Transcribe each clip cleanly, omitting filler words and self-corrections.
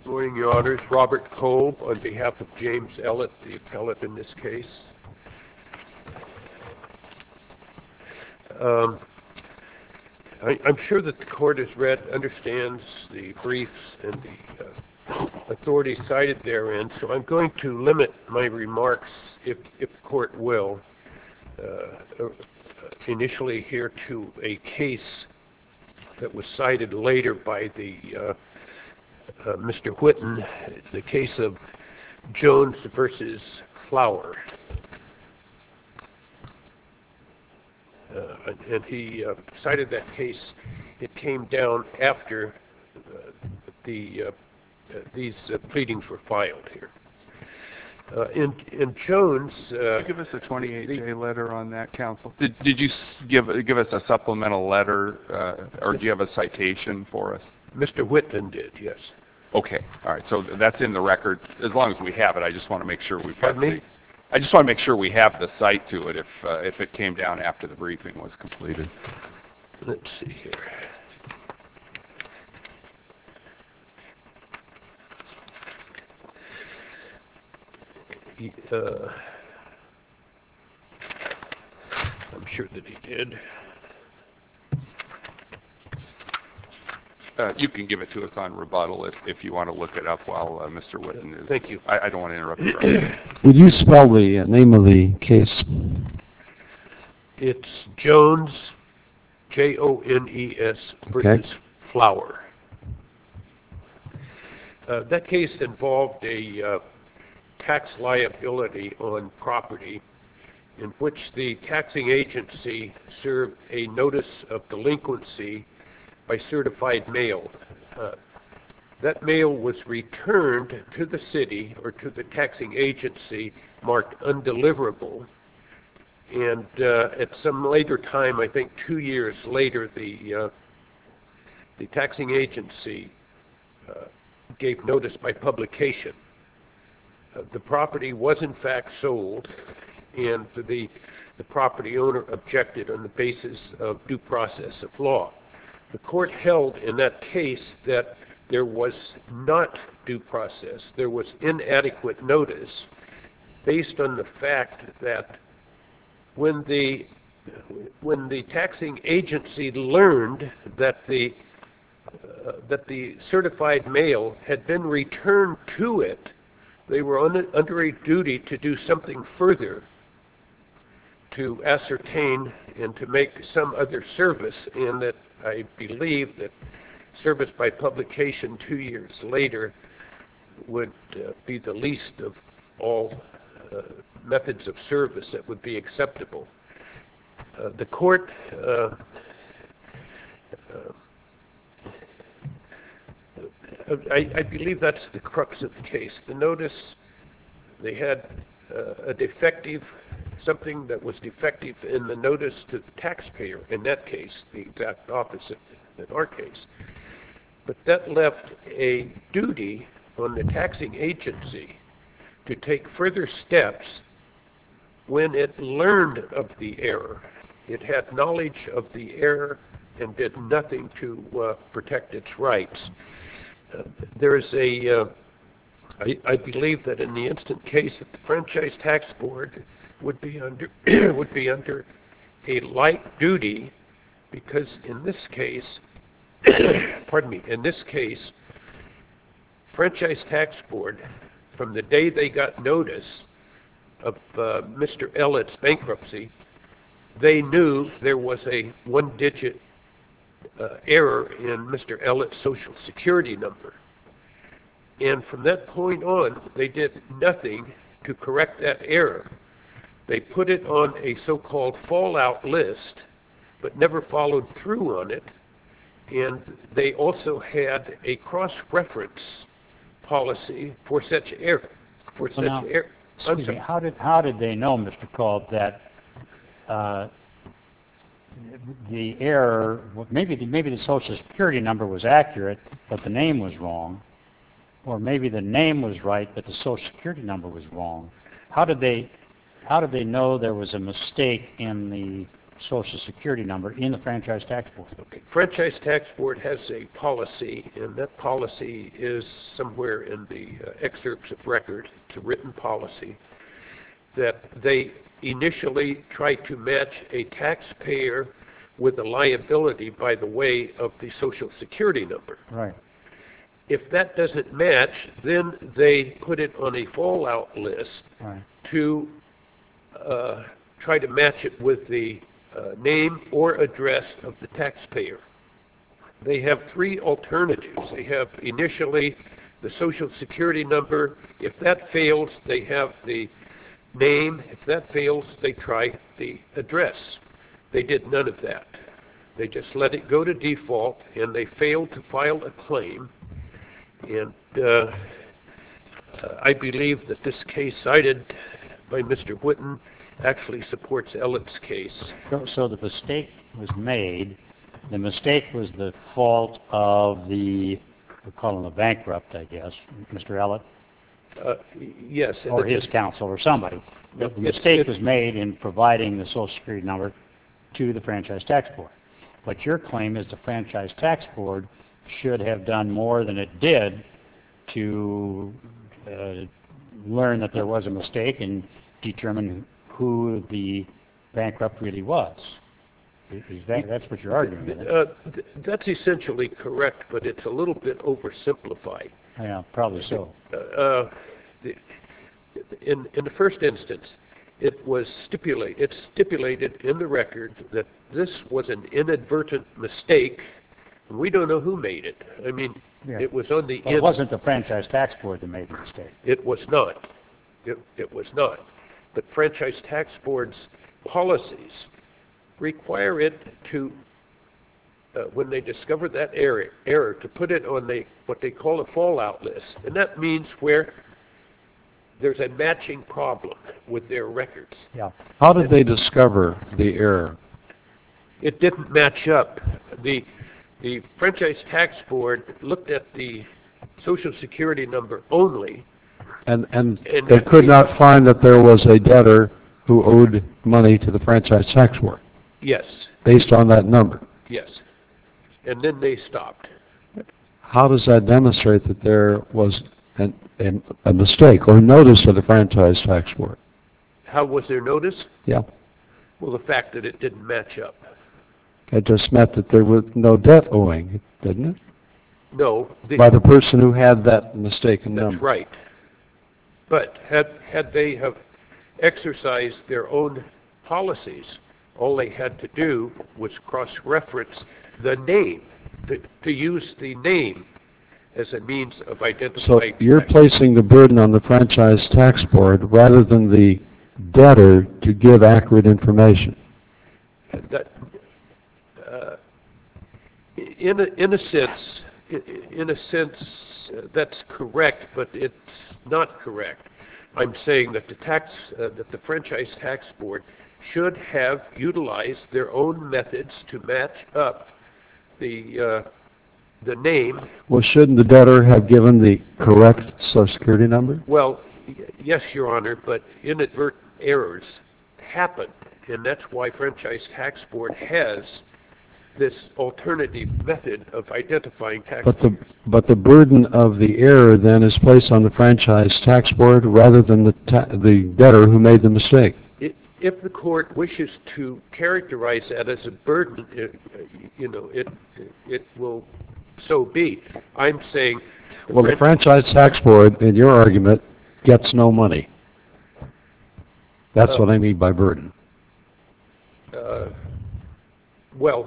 Good morning, Your Honors. Robert Kolb on behalf of James Ellett, the appellate in this case. I'm sure that the court has understands the briefs and the authorities cited therein, so I'm going to limit my remarks, if the court will, initially here to a case that was cited later by the Mr. Whitten, the case of Jones versus Flower. And he cited that case. It came down after these pleadings were filed here. In Jones... Could you give us a 28-day letter on that, counsel? Did you give us a supplemental letter, or do you have a citation for us? Mr. Whitten did, yes. Okay, all right. So that's in the record. As long as we have it, I just want to make sure we've got Pardon me? I just want to make sure we have the cite to it if it came down after the briefing was completed. Let's see here. I'm sure that he did. You can give it to us on rebuttal if you want to look it up while Mr. Whitten is... Thank you. I don't want to interrupt you. Right. Would you spell the name of the case? It's Jones, Jones versus Flower. That case involved a tax liability on property in which the taxing agency served a notice of delinquency by certified mail. That mail was returned to the city or to the taxing agency marked undeliverable, and at some later time, I think 2 years later, the taxing agency gave notice by publication. The property was in fact sold, and the property owner objected on the basis of due process of law. The court held in that case that there was not due process. There was inadequate notice based on the fact that when the taxing agency learned that the certified mail had been returned to it, they were under a duty to do something further to ascertain and to make some other service, and that I believe that service by publication 2 years later would be the least of all methods of service that would be acceptable. The court I believe that's the crux of the case. The notice, they had a defective, something that was defective in the notice to the taxpayer, in that case, the exact opposite in our case. But that left a duty on the taxing agency to take further steps when it learned of the error. It had knowledge of the error and did nothing to protect its rights. There's I believe that in the instant case that the Franchise Tax Board would be under a light duty, because in this case, Franchise Tax Board, from the day they got notice of Mr. Ellett's bankruptcy, they knew there was a one-digit error in Mr. Ellett's Social Security number. And from that point on, they did nothing to correct that error. They put it on a so-called fallout list, but never followed through on it. And they also had a cross-reference policy for such error. Excuse me, how did they know, Mr. Kolb, that the error, maybe the Social Security number was accurate, but the name was wrong, or maybe the name was right, but the Social Security number was wrong? How did they know there was a mistake in the social security number in the franchise tax board. Okay. Franchise Tax Board has a policy, and that policy is somewhere in the excerpts of record. It's a written policy that they initially try to match a taxpayer with a liability by the way of the social security number. Right. If that doesn't match, then they put it on a fallout list Right. to try to match it with the name or address of the taxpayer. They have three alternatives. They have initially the social security number. If that fails, they have the name. If that fails, they try the address. They did none of that. They just let it go to default, and they failed to file a claim. And I believe that this case cited by Mr. Whitten actually supports Elliot's case. So the mistake was made. The mistake was the fault of we call him a bankrupt, I guess, Mr. Ellett, Yes. or his counsel, or somebody. The mistake was made in providing the social security number to the franchise tax board. But your claim is the franchise tax board should have done more than it did to learn that there was a mistake and determine who the bankrupt really was. That's what you're arguing, isn't it? That's essentially correct, but it's a little bit oversimplified. Yeah, probably so. In the first instance, it's stipulated in the record that this was an inadvertent mistake. We don't know who made it. I mean, Yeah. it was on the Well, it wasn't the franchise tax board that made the mistake. It was not. It was not. But franchise tax board's policies require it to, when they discover that error, to put it on what they call a fallout list. And that means where there's a matching problem with their records. Yeah. How did they discover the error? It didn't match up. The franchise tax board looked at the social security number only. And they could not find that there was a debtor who owed money to the franchise tax board Yes, based on that number. yes. And then they stopped. How does that demonstrate that there was a mistake or notice of the franchise tax board? How was there notice? Yeah. Well, the fact that it didn't match up. It just meant that there was no debt owing, didn't it? No. By the person who had that mistaken That's number. right. But had they have exercised their own policies, all they had to do was cross-reference the name, to use the name as a means of So identifying. you're placing the burden on the franchise tax board rather than the debtor to give accurate information. That, in a sense, that's correct, but it's not correct. I'm saying that the franchise tax board should have utilized their own methods to match up the name. Well, shouldn't the debtor have given the correct Social Security number? Well, yes, Your Honor, but inadvertent errors happen, and that's why franchise tax board has this alternative method of identifying taxpayers. But the burden of the error then is placed on the franchise tax board rather than the debtor who made the mistake. If the court wishes to characterize that as a burden, it will so be. I'm saying... Well, the franchise tax board, in your argument, gets no money. That's what I mean by burden. Well,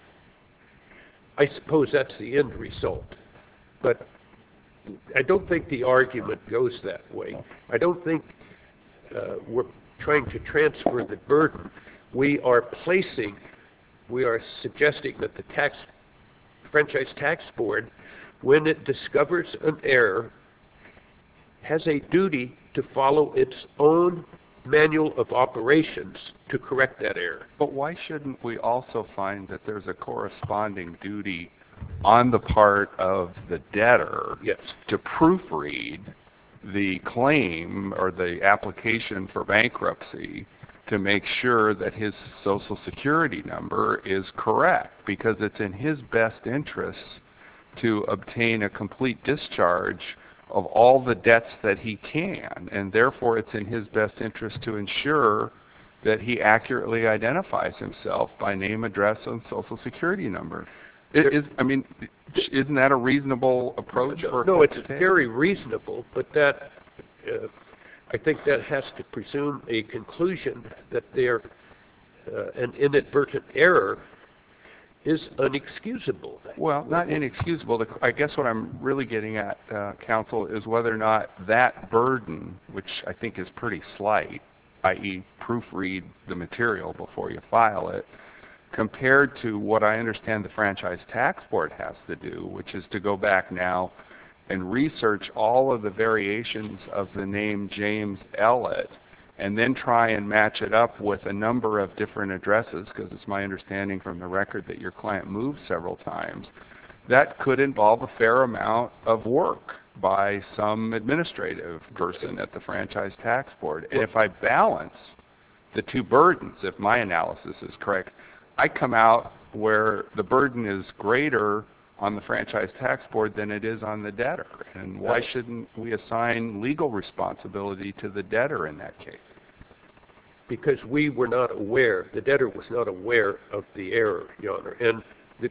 I suppose that's the end result. But I don't think the argument goes that way. I don't think we're trying to transfer the burden. We are suggesting that the franchise tax board, when it discovers an error, has a duty to follow its own manual of operations to correct that error. But why shouldn't we also find that there's a corresponding duty on the part of the debtor Yes. to proofread the claim or the application for bankruptcy to make sure that his Social Security number is correct, because it's in his best interests to obtain a complete discharge of all the debts that he can, and therefore it's in his best interest to ensure that he accurately identifies himself by name, address, and Social Security number. Isn't that a reasonable approach? No, it's very reasonable, but that I think that has to presume a conclusion that an inadvertent error is unexcusable. Well, not inexcusable. I guess what I'm really getting at, counsel, is whether or not that burden, which I think is pretty slight, i.e. proofread the material before you file it, compared to what I understand the Franchise Tax Board has to do, which is to go back now and research all of the variations of the name James Ellett, and then try and match it up with a number of different addresses, because it's my understanding from the record that your client moved several times. That could involve a fair amount of work by some administrative person at the Franchise Tax Board. And if I balance the two burdens, if my analysis is correct, I come out where the burden is greater on the Franchise Tax Board than it is on the debtor. And why shouldn't we assign legal responsibility to the debtor in that case? Because we were not aware, the debtor was not aware of the error, Your Honor. And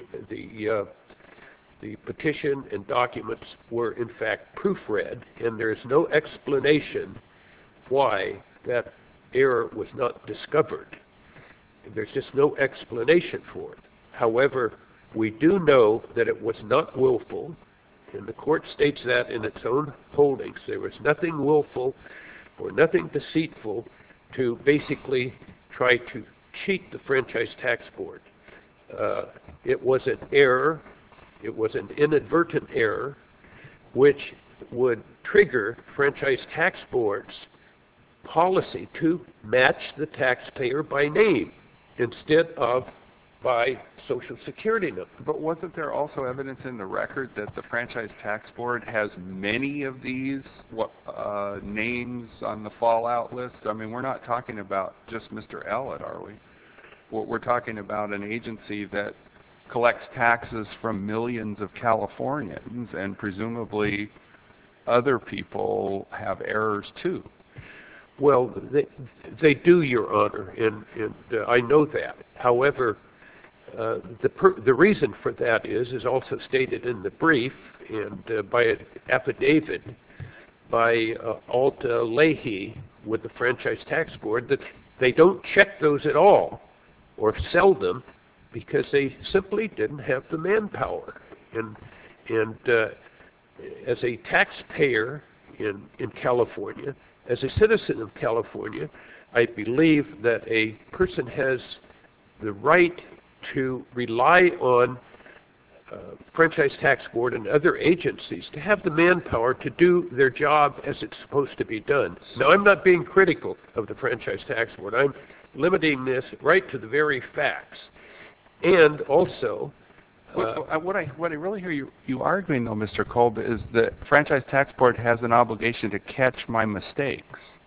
the petition and documents were in fact proofread, and there's no explanation why that error was not discovered. There's just no explanation for it. However, we do know that it was not willful, and the court states that in its own holdings. There was nothing willful or nothing deceitful to basically try to cheat the Franchise Tax Board. It was an error, it was an inadvertent error, which would trigger Franchise Tax Board's policy to match the taxpayer by name instead of by Social Security number. But wasn't there also evidence in the record that the Franchise Tax Board has many of these names on the fallout list? I mean, we're not talking about just Mr. Ellett, are we? We're talking about an agency that collects taxes from millions of Californians, and presumably other people have errors too. Well, they do, Your Honor, and I know that. However, the reason for that is also stated in the brief and by an affidavit by Alta Leahy with the Franchise Tax Board that they don't check those at all or sell them because they simply didn't have the manpower. And as a taxpayer in California, as a citizen of California, I believe that a person has the right to rely on Franchise Tax Board and other agencies to have the manpower to do their job as it's supposed to be done. Now, I'm not being critical of the Franchise Tax Board. I'm limiting this right to the very facts. And also... what I really hear you arguing, though, Mr. Kolb, is that Franchise Tax Board has an obligation to catch my mistakes.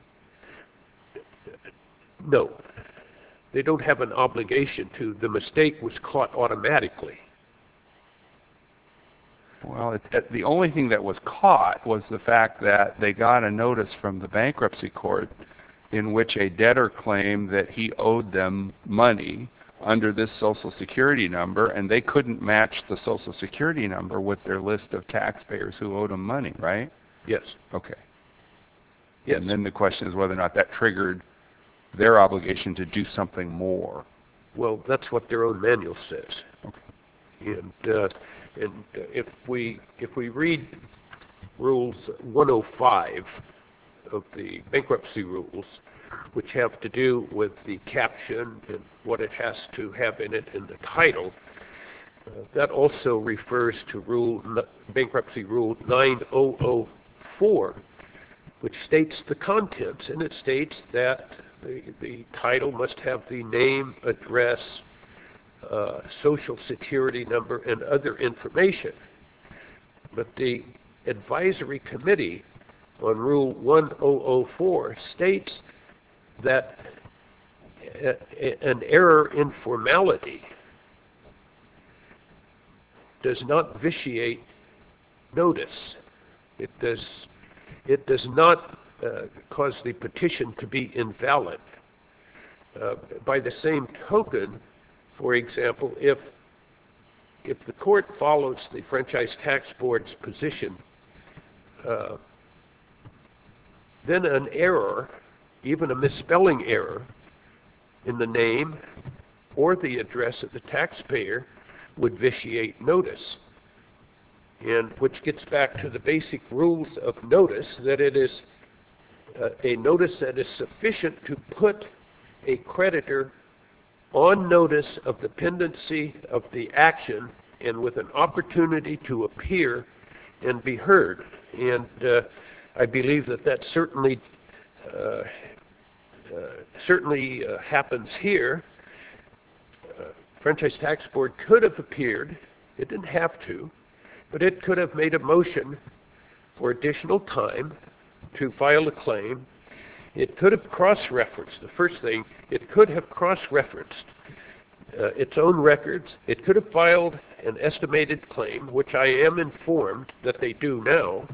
No. They don't have an obligation to. The mistake was caught automatically. Well, the only thing that was caught was the fact that they got a notice from the bankruptcy court in which a debtor claimed that he owed them money under this Social Security number, and they couldn't match the Social Security number with their list of taxpayers who owed them money, right? Yes. Okay. Yes. And then the question is whether or not that triggered their obligation to do something more. Well, that's what their own manual says. Okay. And if we read Rules 105 of the bankruptcy rules, which have to do with the caption and what it has to have in it in the title, that also refers to Bankruptcy Rule 9004, which states the contents, and it states that the title must have the name, address, Social Security number, and other information. But the Advisory Committee on Rule 1004 states that an error in formality does not vitiate notice. It does not cause the petition to be invalid. By the same token, for example, if the court follows the Franchise Tax Board's position, then an error, even a misspelling error, in the name or the address of the taxpayer would vitiate notice. And which gets back to the basic rules of notice, that it is a notice that is sufficient to put a creditor on notice of the pendency of the action and with an opportunity to appear and be heard. And I believe that certainly happens here. Franchise Tax Board could have appeared. It didn't have to, but it could have made a motion for additional time to file a claim. It could have cross-referenced. The first thing, it could have cross-referenced its own records. It could have filed an estimated claim, which I am informed that they do now.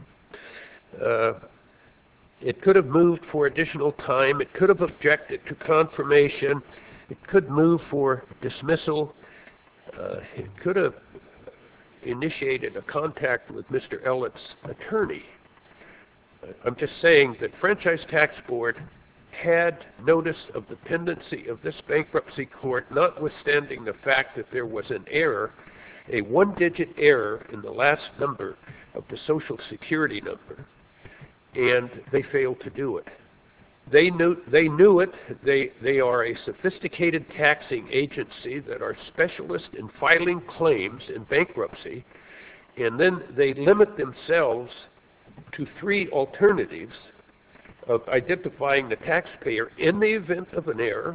It could have moved for additional time. It could have objected to confirmation. It could move for dismissal. It could have initiated a contact with Mr. Ellett's attorney. I'm just saying that Franchise Tax Board had notice of the pendency of this bankruptcy court, notwithstanding the fact that there was an error, a one-digit error in the last number of the Social Security number, and they failed to do it. They knew it. They are a sophisticated taxing agency that are specialists in filing claims in bankruptcy, and then they limit themselves to three alternatives of identifying the taxpayer in the event of an error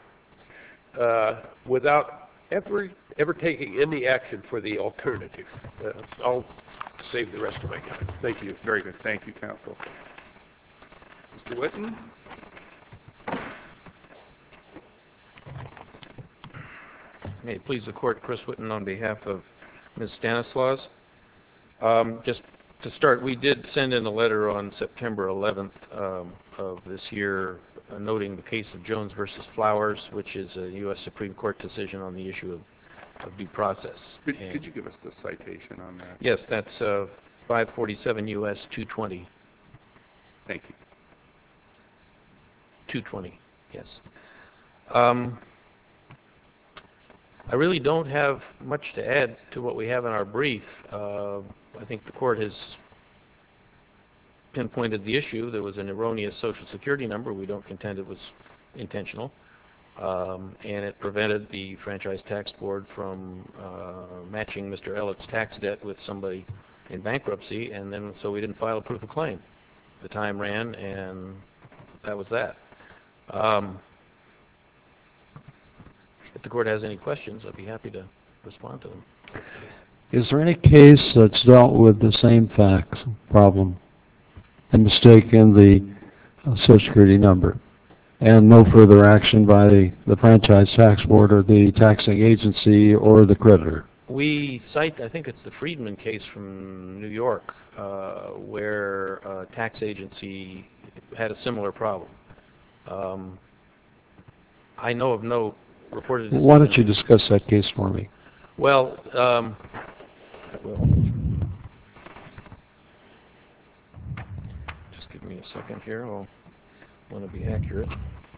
without ever taking any action for the alternative. I'll save the rest of my time. Thank you. Very good. Thank you, counsel. Mr. Whitten? May it please the court, Chris Whitten on behalf of Ms. Stanislaus. Just to start, we did send in a letter on September 11th of this year noting the case of Jones versus Flowers, which is a U.S. Supreme Court decision on the issue of due process. Could you give us the citation on that? Yes, that's 547 U.S. 220. Thank you. 220, yes. I really don't have much to add to what we have in our brief. I think the court has pinpointed the issue. There was an erroneous Social Security number. We don't contend it was intentional. And it prevented the Franchise Tax Board from matching Mr. Ellett's tax debt with somebody in bankruptcy, and then so we didn't file a proof of claim. The time ran, and that was that. If the court has any questions, I'd be happy to respond to them. Is there any case that's dealt with the same facts problem, a mistake in the Social Security number, and no further action by the Franchise Tax Board or the taxing agency or the creditor? We cite, I think it's the Friedman case from New York, where a tax agency had a similar problem. I know of no reported decision. Why don't you discuss that case for me? Well, just give me a second here. I'll want to be accurate.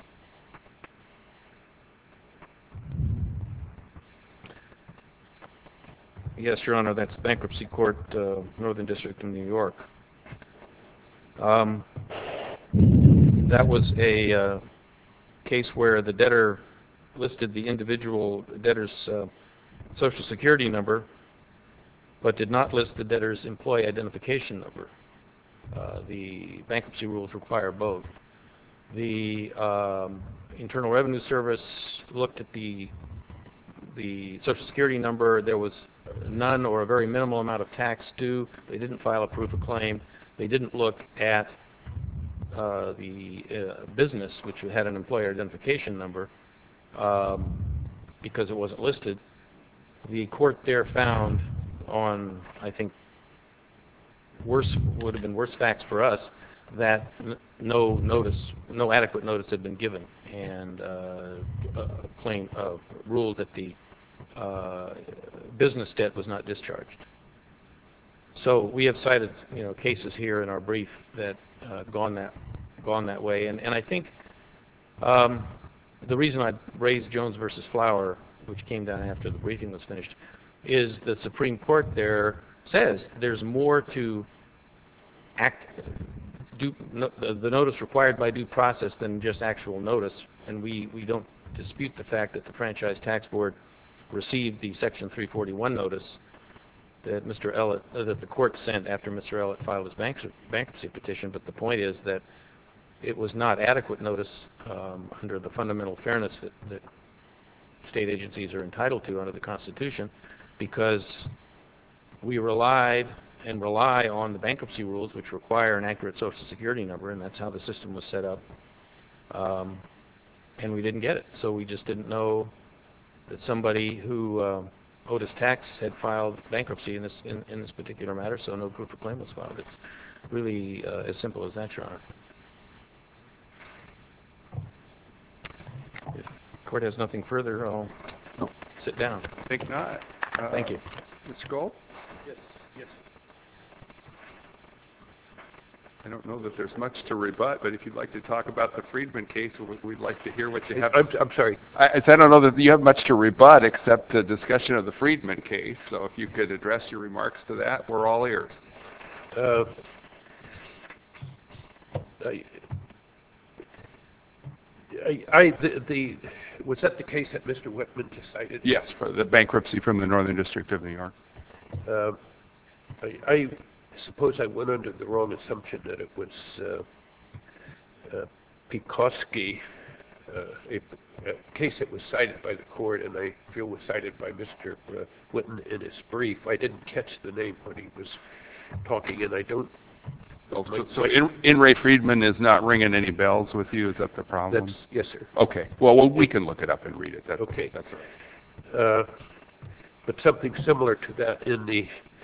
Yes, Your Honor, that's Bankruptcy Court, Northern District of New York. That was a case where the debtor listed the individual debtor's Social Security number, but did not list the debtor's employee identification number. The bankruptcy rules require both. The Internal Revenue Service looked at the Social Security number. There was none or a very minimal amount of tax due. They didn't file a proof of claim. They didn't look at the business, which had an employer identification number, because it wasn't listed. The court there found on, I think, would have been worse facts for us, that no adequate notice had been given, and ruled that the business debt was not discharged. So we have cited, cases here in our brief that gone that way, and I think the reason I raised Jones versus Flower, which came down after the briefing was finished, is the Supreme Court there says there's more to the notice required by due process than just actual notice, and we don't dispute the fact that the Franchise Tax Board received the Section 341 notice that that the court sent after Mr. Ellett filed his bankruptcy petition. But the point is that it was not adequate notice under the fundamental fairness that state agencies are entitled to under the Constitution, because we relied and rely on the bankruptcy rules, which require an accurate Social Security number, and that's how the system was set up. And we didn't get it, so we just didn't know that somebody who owed us tax had filed bankruptcy in this particular matter, so no proof of claim was filed. It's really as simple as that, Your Honor. If the court has nothing further, I'll sit down. I think not. Thank you. Mr. Gold? Yes. I don't know that there's much to rebut, but if you'd like to talk about the Friedman case, we'd like to hear what you have. I'm sorry. I don't know that you have much to rebut except the discussion of the Friedman case, so if you could address your remarks to that, we're all ears. Was that the case that Mr. Whitman decided? Yes, for the bankruptcy from the Northern District of New York. I suppose I went under the wrong assumption that it was Pekoski, a case that was cited by the court, and I feel was cited by Mr. Whitman in his brief. I didn't catch the name when he was talking, and I don't... So In Ray Friedman is not ringing any bells with you? Is that the problem? Yes, sir. Okay. Well, we can look it up and read it. Okay. That's all right. But something similar to that in the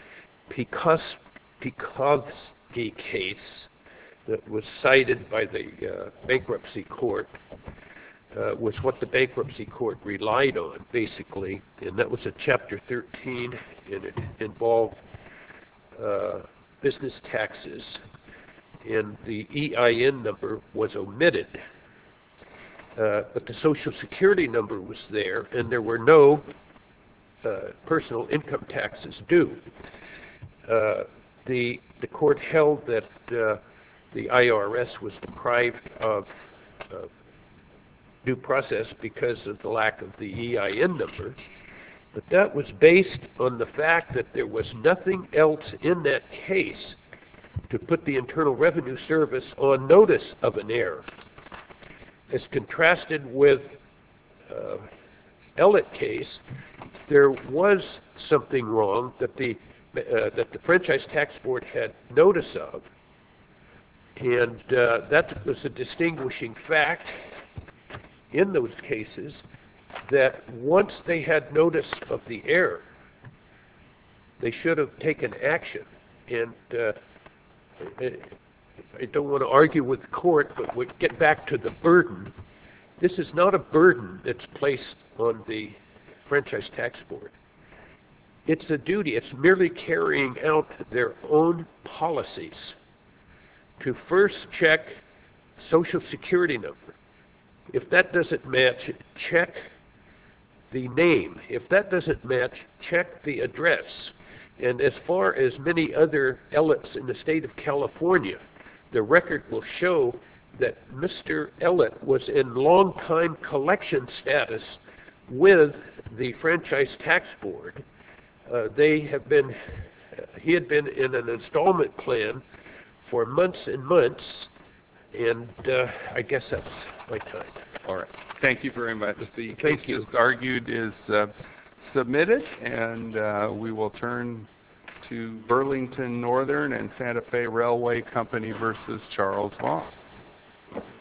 Pekoski case that was cited by the bankruptcy court was what the bankruptcy court relied on, basically, and that was a Chapter 13, and it involved business taxes, and the EIN number was omitted. But the Social Security number was there, and there were no personal income taxes due. The court held that the IRS was deprived of due process because of the lack of the EIN number, but that was based on the fact that there was nothing else in that case to put the Internal Revenue Service on notice of an error. As contrasted with Ellett case, there was something wrong that the Franchise Tax Board had notice of, and that was a distinguishing fact in those cases, that once they had notice of the error, they should have taken action. And I don't want to argue with the court, but we get back to the burden. This is not a burden that's placed on the Franchise Tax Board. It's a duty. It's merely carrying out their own policies to first check Social Security number. If that doesn't match, check the name. If that doesn't match, check the address. And as far as many other Elletts in the state of California, the record will show that Mr. Ellett was in long-time collection status with the Franchise Tax Board. He had been in an installment plan for months and months, and I guess that's my time. All right. Thank you very much. The case just argued is submitted, and we will turn to Burlington Northern and Santa Fe Railway Company versus Charles Vaughn.